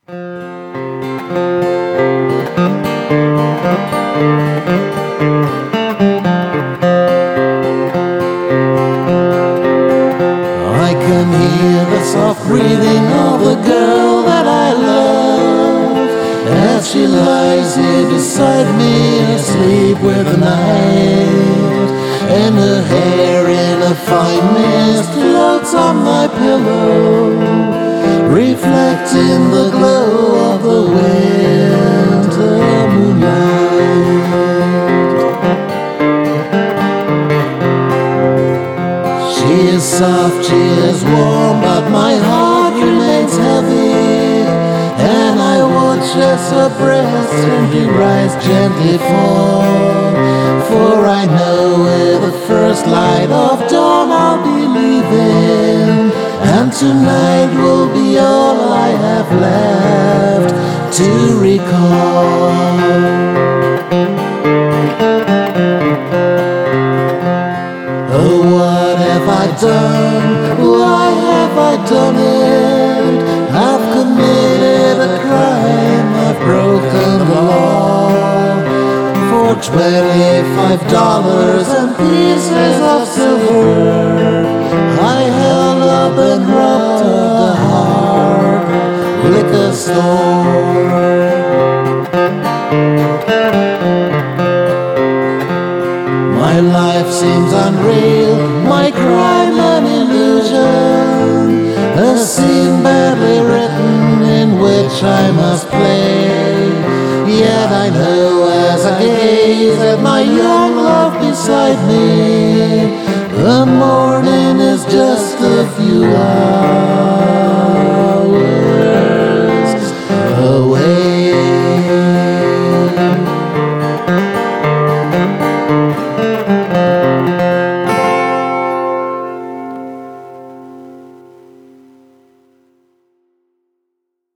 I can hear the soft breathing of the girl that I love as she lies here beside me, asleep with the night, and her hair in a fine mist floats on my pillow, reflecting the glow of the winter moonlight. She is soft, she is warm, but my heart remains heavy, and I watch as her breast gently rise, gently fall. For I know with the first light of dawn I'll be leaving, and tonight will be all I have left to recall. Oh, what have I done? Why have I done it? I've committed a crime, I've broken the law. For $25 and pieces of silver, I held up and robbed the hard liquor store. My life seems unreal, my crime an illusion, a scene badly written in which I must play. Yet I know as I gaze at my young love beside me, the morning is just a few hours